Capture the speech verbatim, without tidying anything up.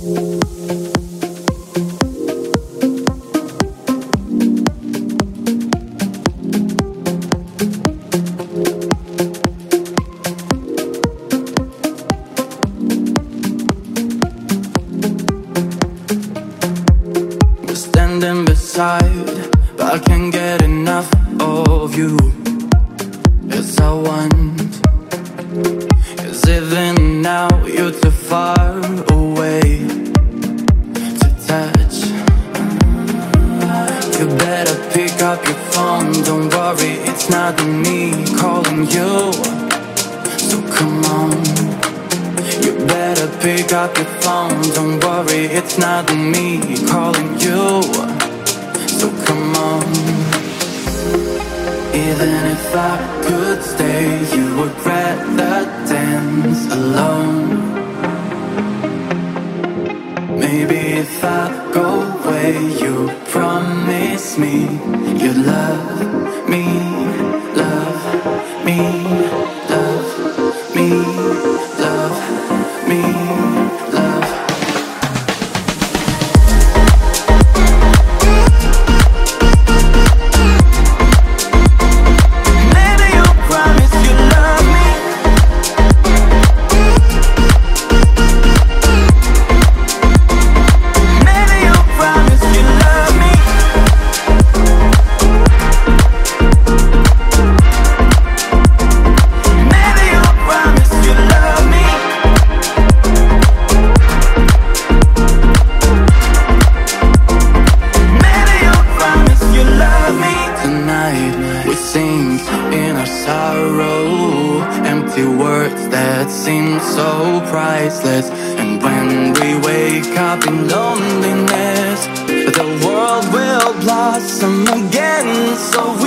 But I can't get enough of you. Yes, I want. 'Cause even now you're too far away to touch. You better pick up your phone. Don't worry, it's not me calling you. So come on. You better pick up your phone. Don't worry, it's not me calling you. So come on. Even if I could stay, you would rather dance alone. Maybe if I go away, you promise me you'd love me, love me, love me, love me, love. In our sorrow, empty words that seem so priceless. And when we wake up in loneliness, the world will blossom again. So